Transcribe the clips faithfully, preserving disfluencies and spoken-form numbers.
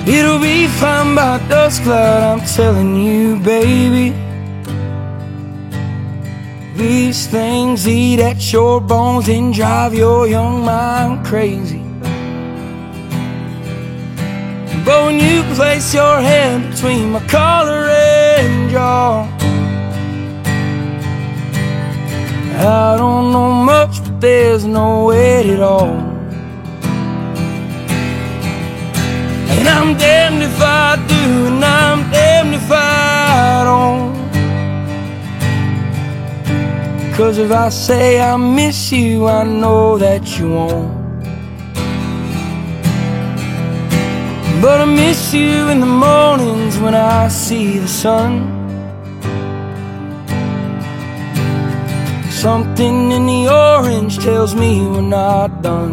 It'll be fine by dusk cloud, I'm telling you, baby. These things eat at your bones and drive your young mind crazy. But when you place your head between my collar and jaw, I don't know much, but there's no weight at all. And I'm damned if I do, and I'm damned if I don't. 'Cause if I say I miss you, I know that you won't. But I miss you in the mornings when I see the sun. Something in the orange tells me we're not done.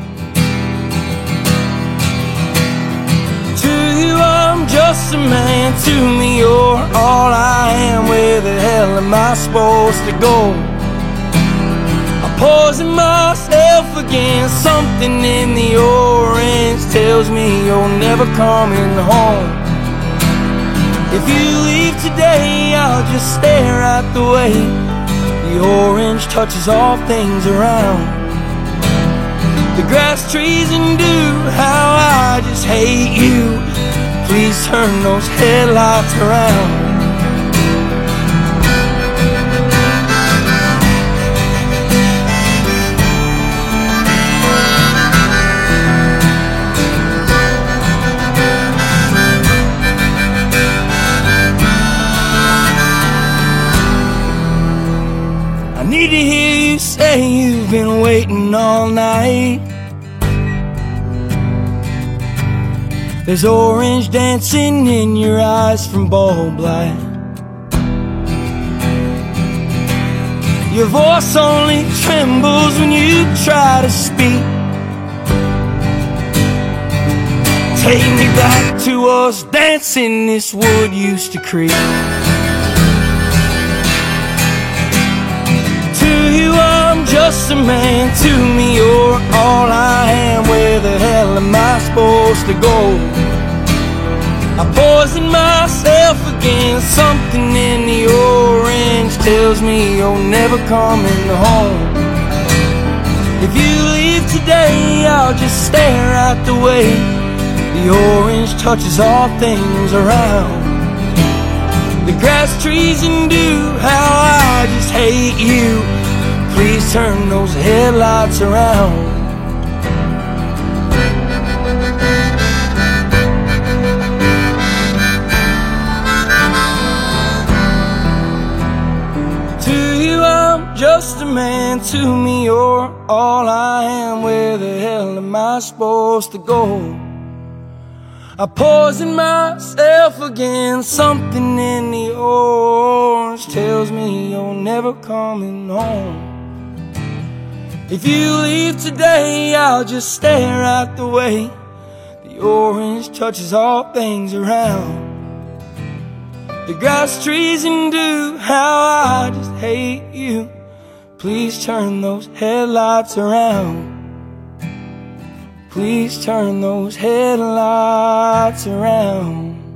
To you I'm just a man, to me you're all I am. Where the hell am I supposed to go? I'm poisoning myself again. Something in the orange tells me you're never coming home. If you leave today, I'll just stare at the way the orange touches all things around. The grass, trees, and dew, how I just hate you. Please turn those headlights around. I need to hear you say you've been waiting all night. There's orange dancing in your eyes from bulb light. Your voice only trembles when you try to speak. Take me back to us dancing this wood used to creep. Just a man, to me you're all I am. Where the hell am I supposed to go? I poison myself again. Something in the orange tells me you're never coming home. If you leave today, I'll just stare at the way the orange touches all things around. The grass, trees, and dew, how I just hate you. Please turn those headlights around. To you I'm just a man, to me you're all I am. Where the hell am I supposed to go? I poison myself again. Something in the orange tells me you're never coming home. If you leave today, I'll just stare at the way the orange touches all things around. The grass, trees, and dew, how I just hate you. Please turn those headlights around. Please turn those headlights around.